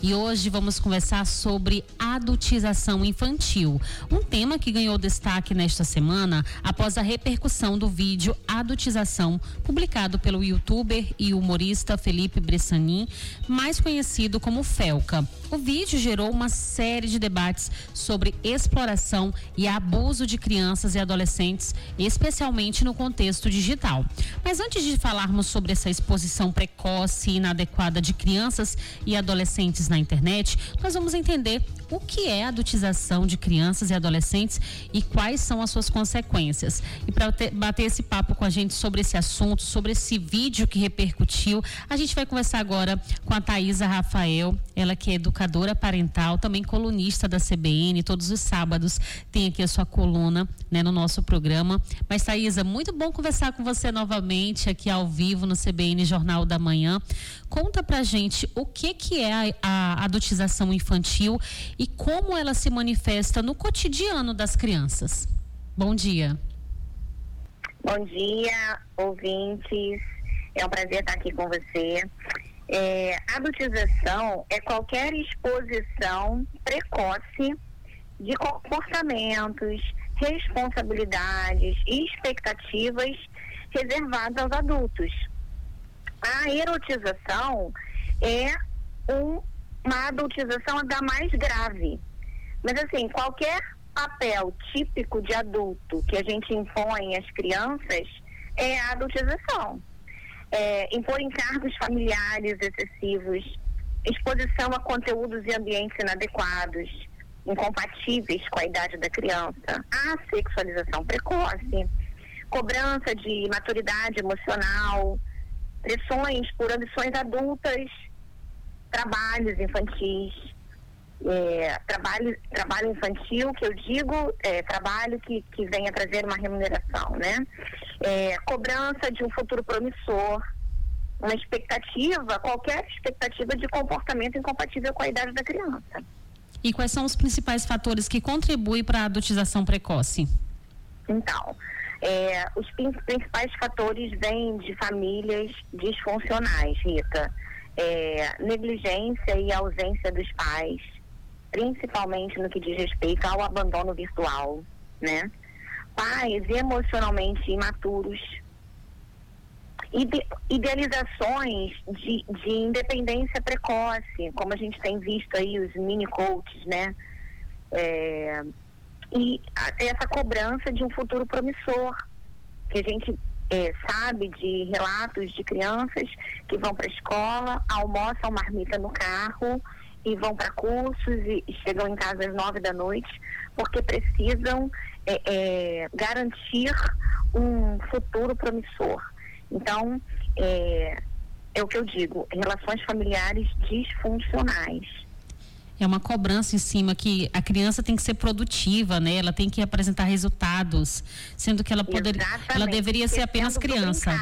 E hoje vamos conversar sobre adultização infantil, um tema que ganhou destaque nesta semana após a repercussão do vídeo Adultização, publicado pelo youtuber e humorista Felipe Bressanini, mais conhecido como Felca. O vídeo gerou uma série de debates sobre exploração e abuso de crianças e adolescentes, especialmente no contexto digital. Mas antes de falarmos sobre essa exposição precoce e inadequada de crianças e adolescentes na internet, nós vamos entender o que é a adultização de crianças e adolescentes e quais são as suas consequências. E para bater esse papo com a gente sobre esse assunto, sobre esse vídeo que repercutiu, a gente vai conversar agora com a Thaisa Rafael, ela que é educadora parental, também colunista da CBN, todos os sábados tem aqui a sua coluna, né, no nosso programa. Mas Thaisa, muito bom conversar com você novamente aqui ao vivo no CBN Jornal da Manhã. Conta pra gente o que é a adultização infantil e como ela se manifesta no cotidiano das crianças. Bom dia. Bom dia, ouvintes. É um prazer estar aqui com você. Adultização é qualquer exposição precoce de comportamentos, responsabilidades e expectativas reservadas aos adultos. A erotização é uma adultização da mais grave. Mas assim, qualquer papel típico de adulto que a gente impõe às crianças é a adultização. Impor encargos familiares excessivos, exposição a conteúdos e ambientes inadequados, incompatíveis com a idade da criança, a sexualização precoce, cobrança de maturidade emocional, pressões por ambições adultas, trabalhos infantis, trabalho infantil, que eu digo, trabalho que venha trazer uma remuneração, né? Cobrança de um futuro promissor, uma expectativa, qualquer expectativa de comportamento incompatível com a idade da criança. E quais são os principais fatores que contribuem para a adultização precoce? Então, os principais fatores vêm de famílias disfuncionais, Rita. Negligência e ausência dos pais, principalmente no que diz respeito ao abandono virtual, né? Pais emocionalmente imaturos, idealizações de independência precoce, como a gente tem visto aí os mini coaches, né? E essa cobrança de um futuro promissor, que a gente sabe de relatos de crianças que vão para a escola, almoçam marmita no carro e vão para cursos e chegam em casa às 9 da noite porque precisam garantir um futuro promissor. Então, é o que eu digo, relações familiares disfuncionais. É uma cobrança em cima que a criança tem que ser produtiva, né? Ela tem que apresentar resultados, sendo que ela deveria ser apenas criança.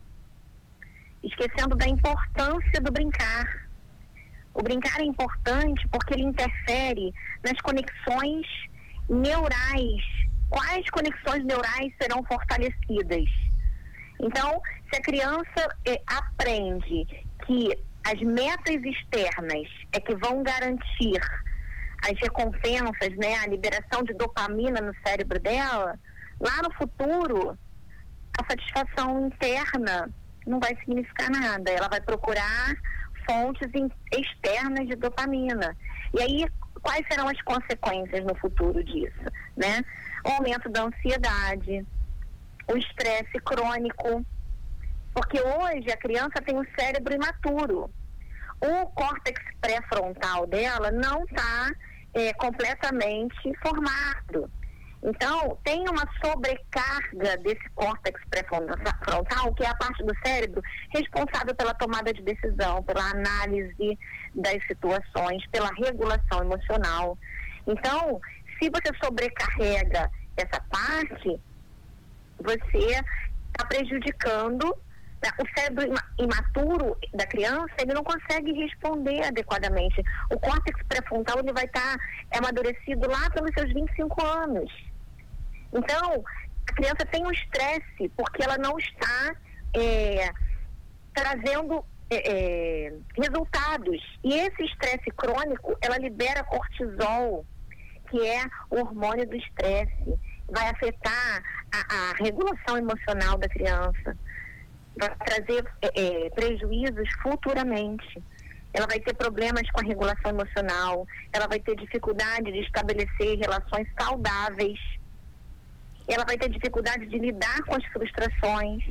Esquecendo da importância do brincar. O brincar é importante porque ele interfere nas conexões neurais. Quais conexões neurais serão fortalecidas? Então, se a criança aprende que as metas externas é que vão garantir as recompensas, né, a liberação de dopamina no cérebro dela, lá no futuro, a satisfação interna não vai significar nada. Ela vai procurar fontes externas de dopamina. E aí, quais serão as consequências no futuro disso, né? O aumento da ansiedade, o estresse crônico, porque hoje a criança tem um cérebro imaturo. O córtex pré-frontal dela não está completamente formado. Então, tem uma sobrecarga desse córtex pré-frontal, que é a parte do cérebro responsável pela tomada de decisão, pela análise das situações, pela regulação emocional. Então, se você sobrecarrega essa parte, você está prejudicando o cérebro imaturo da criança. Ele não consegue responder adequadamente. O córtex pré-frontal ele vai estar amadurecido lá pelos seus 25 anos. Então, a criança tem um estresse porque ela não está trazendo resultados. E esse estresse crônico, ela libera cortisol, que é o hormônio do estresse. Vai afetar a regulação emocional da criança, vai trazer prejuízos futuramente. Ela vai ter problemas com a regulação emocional, ela vai ter dificuldade de estabelecer relações saudáveis, ela vai ter dificuldade de lidar com as frustrações.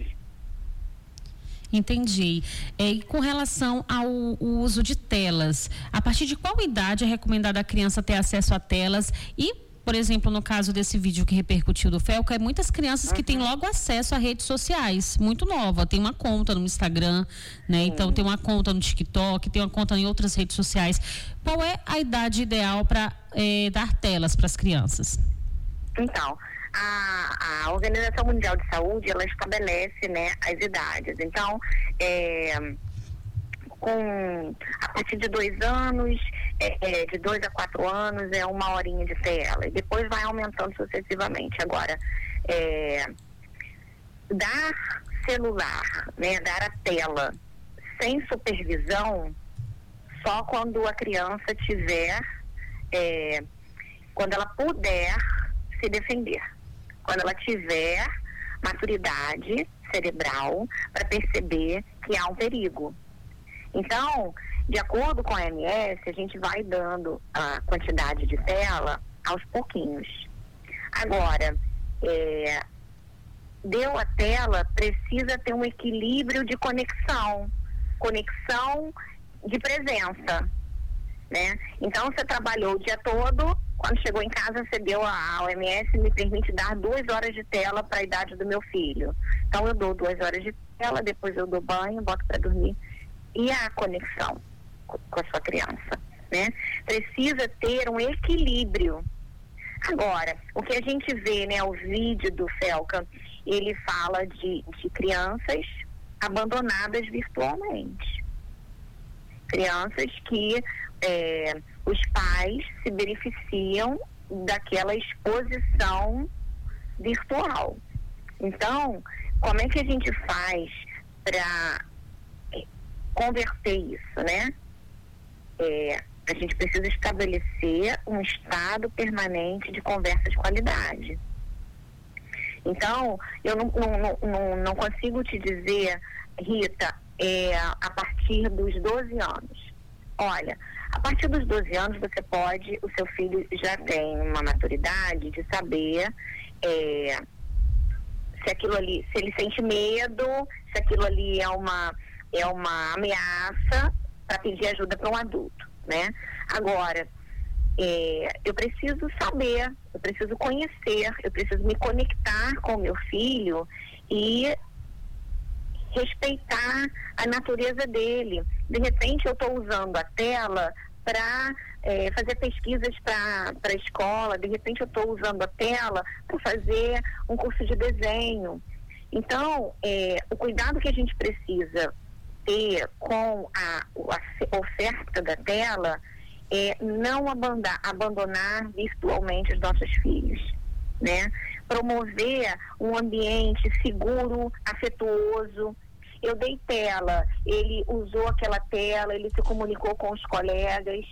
Entendi. E com relação ao uso de telas, a partir de qual idade é recomendado a criança ter acesso a telas? E, por exemplo, no caso desse vídeo que repercutiu do Felca, muitas crianças que têm logo acesso a redes sociais, muito nova, tem uma conta no Instagram, né? Então tem uma conta no TikTok, tem uma conta em outras redes sociais. Qual é a idade ideal para dar telas para as crianças? Então, a Organização Mundial de Saúde, ela estabelece, né, as idades. Então, a partir de 2 anos, de 2 a 4 anos, é 1 horinha de tela. E depois vai aumentando sucessivamente. Agora, dar celular, né, dar a tela sem supervisão, só quando a criança tiver, quando ela puder se defender. Quando ela tiver maturidade cerebral para perceber que há um perigo. Então, de acordo com a OMS, a gente vai dando a quantidade de tela aos pouquinhos. Agora, deu a tela, precisa ter um equilíbrio de conexão de presença, né? Então, você trabalhou o dia todo, quando chegou em casa, você deu a OMS, me permite dar 2 horas de tela para a idade do meu filho. Então, eu dou 2 horas de tela, depois eu dou banho, boto para dormir. E a conexão com a sua criança, né? Precisa ter um equilíbrio. Agora, o que a gente vê, né, o vídeo do Felca, ele fala de crianças abandonadas virtualmente. Crianças que os pais se beneficiam daquela exposição virtual. Então, como é que a gente faz para converter isso, né? A gente precisa estabelecer um estado permanente de conversa de qualidade. Então, eu não consigo te dizer, Rita, a partir dos 12 anos. Olha, a partir dos 12 anos o seu filho já tem uma maturidade de saber se aquilo ali, se ele sente medo, se aquilo ali é uma ameaça para pedir ajuda para um adulto, né? Agora, eu preciso saber, eu preciso conhecer, eu preciso me conectar com o meu filho e respeitar a natureza dele. De repente, eu estou usando a tela para fazer pesquisas para a escola, de repente eu estou usando a tela para fazer um curso de desenho. Então, o cuidado que a gente precisa ter com a oferta da tela é não abandonar virtualmente os nossos filhos, né? Promover um ambiente seguro, afetuoso. Eu dei tela, ele usou aquela tela, ele se comunicou com os colegas,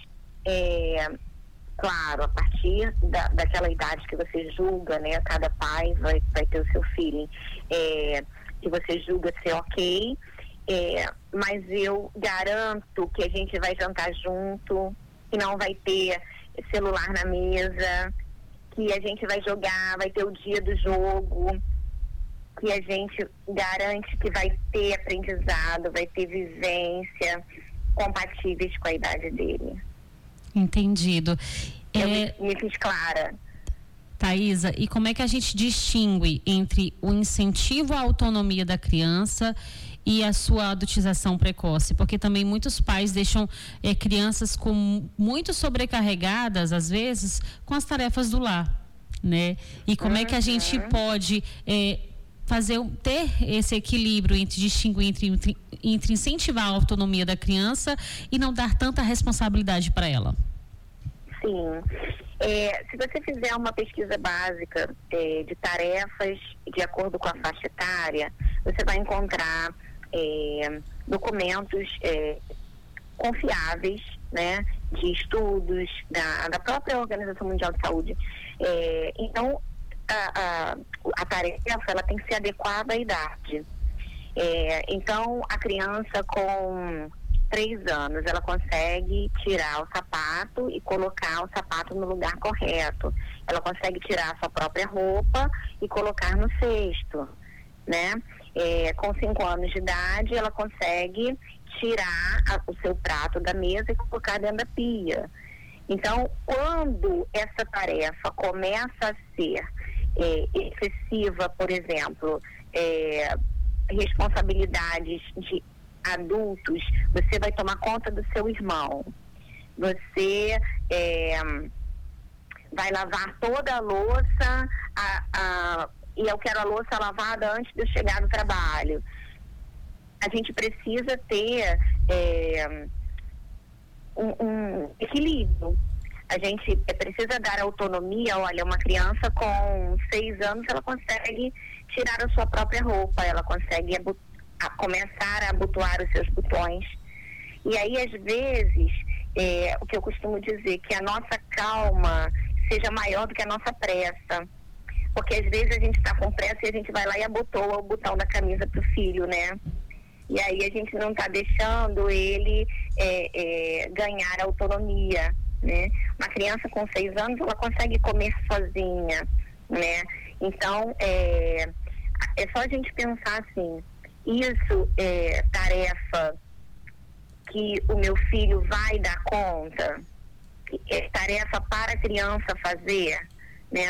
claro, a partir daquela idade que você julga, né? Cada pai vai ter o seu feeling, que você julga ser ok, mas eu garanto que a gente vai jantar junto, que não vai ter celular na mesa, que a gente vai jogar, vai ter o dia do jogo, que a gente garante que vai ter aprendizado, vai ter vivência compatíveis com a idade dele. Entendido. Eu me fiz clara. Thaisa, e como é que a gente distingue entre o incentivo à autonomia da criança e a sua adultização precoce? Porque também muitos pais deixam crianças muito sobrecarregadas, às vezes, com as tarefas do lar, né? E como é que a gente pode ter esse equilíbrio entre distinguir entre incentivar a autonomia da criança e não dar tanta responsabilidade para ela? Sim. Se você fizer uma pesquisa básica de tarefas de acordo com a faixa etária, você vai encontrar documentos confiáveis, né, de estudos da própria Organização Mundial de Saúde. Então, a tarefa ela tem que ser adequada à idade. Então, a criança com 3 anos, ela consegue tirar o sapato e colocar o sapato no lugar correto. Ela consegue tirar a sua própria roupa e colocar no cesto, né? Com 5 anos de idade, ela consegue tirar o seu prato da mesa e colocar dentro da pia. Então, quando essa tarefa começa a ser excessiva, por exemplo, responsabilidades de adultos, você vai tomar conta do seu irmão, você vai lavar toda a louça, e eu quero a louça lavada antes de eu chegar no trabalho. A gente precisa ter um equilíbrio. A gente precisa dar autonomia. Olha, uma criança com 6 anos, ela consegue tirar a sua própria roupa, ela consegue começar a abotoar os seus botões. E aí, às vezes, o que eu costumo dizer, que a nossa calma seja maior do que a nossa pressa. Porque às vezes a gente está com pressa e a gente vai lá e abotoa o botão da camisa pro filho, né? E aí a gente não está deixando ele ganhar autonomia, né? Uma criança com 6 anos, ela consegue comer sozinha, né? Então, é só a gente pensar assim, isso é tarefa que o meu filho vai dar conta? É tarefa para a criança fazer, né?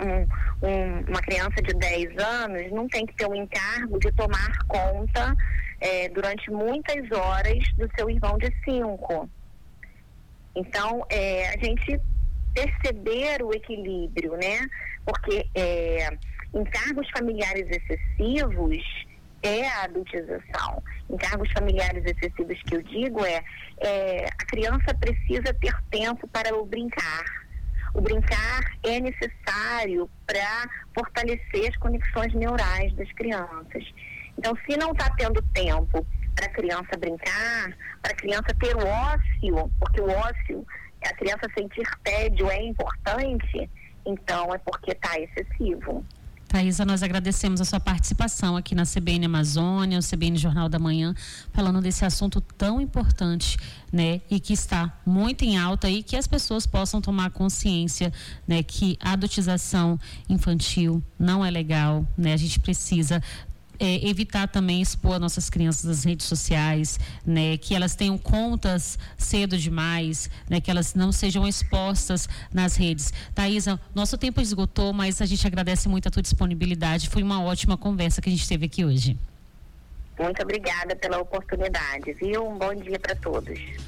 Uma criança de 10 anos não tem que ter o encargo de tomar conta durante muitas horas do seu irmão de 5. Então, a gente perceber o equilíbrio, né? Porque encargos familiares excessivos é a adultização. Encargos familiares excessivos que eu digo a criança precisa ter tempo para o brincar. O brincar é necessário para fortalecer as conexões neurais das crianças. Então, se não está tendo tempo para a criança brincar, para a criança ter o ócio, porque o ócio, a criança sentir tédio é importante, então é porque está excessivo. Thaisa, nós agradecemos a sua participação aqui na CBN Amazônia, o CBN Jornal da Manhã, falando desse assunto tão importante, né? E que está muito em alta e que as pessoas possam tomar consciência, né? Que a adultização infantil não é legal, né? A gente precisa evitar também expor nossas crianças nas redes sociais, né? Que elas tenham contas cedo demais, né? Que elas não sejam expostas nas redes. Thaisa, nosso tempo esgotou, mas a gente agradece muito a tua disponibilidade. Foi uma ótima conversa que a gente teve aqui hoje. Muito obrigada pela oportunidade, viu? Um bom dia para todos.